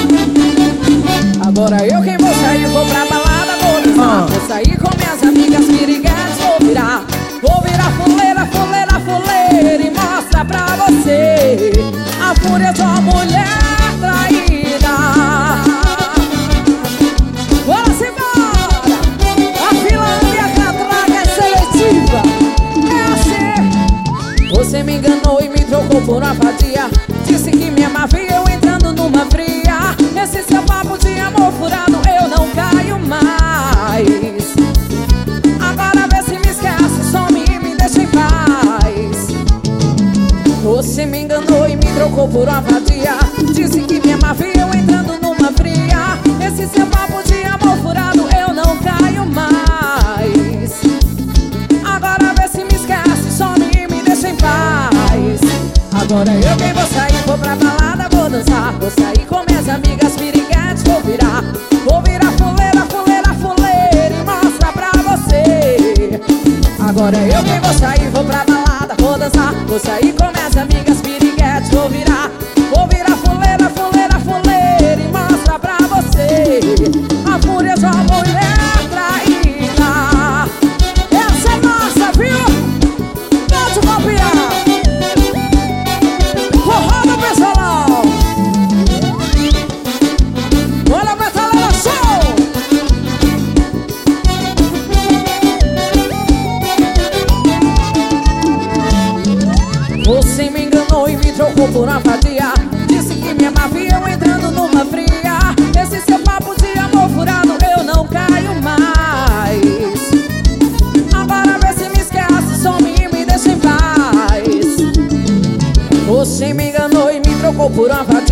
Agora eu quem vou sair, vou pra balada, vou dançar. Vou sair com minhas amigas piriguetes, vou virar fuleira, fuleira, fuleira e mostrar pra você a fúria de uma mulher traída. Bora se embora, a fila e a catraca é seletiva. É assim. Você me enganou e me trocou por uma vadia. Disse que me amava e eu entrando numa fria. Esse seu papo de amor furado eu não caio mais. Agora vê se me esquece, some e me deixa em paz. Você me enganou e me trocou por uma vadia. Disse que me amava e eu entrando numa fria. Esse seu papo de amor furado eu não caio mais. Agora vê se me esquece, some e me deixa em paz. Agora eu quem vou sair, vou pra balada, vou dançar. Vou sair com minhas amigas piriguetes, vou virar fuleira, fuleira, fuleira e mostrar pra você. Agora eu quem vou sair, vou pra balada, vou dançar. Vou sair com minhas amigas piriguetes, vou virar fuleira, fuleira, fuleira e mostrar pra você a fúria de uma mulher traída. Essa é nossa, viu? Pode copiar. Forró do Pesolão. Olha a Metaleira Show. Você me enganou e me trocou por uma vadia. Disse que me amava e eu entrando numa fria. Esse seu papo de amor furado eu não caio mais. Agora vê se me esquece, some e me deixa em paz. Você me enganou e me trocou por uma vadia.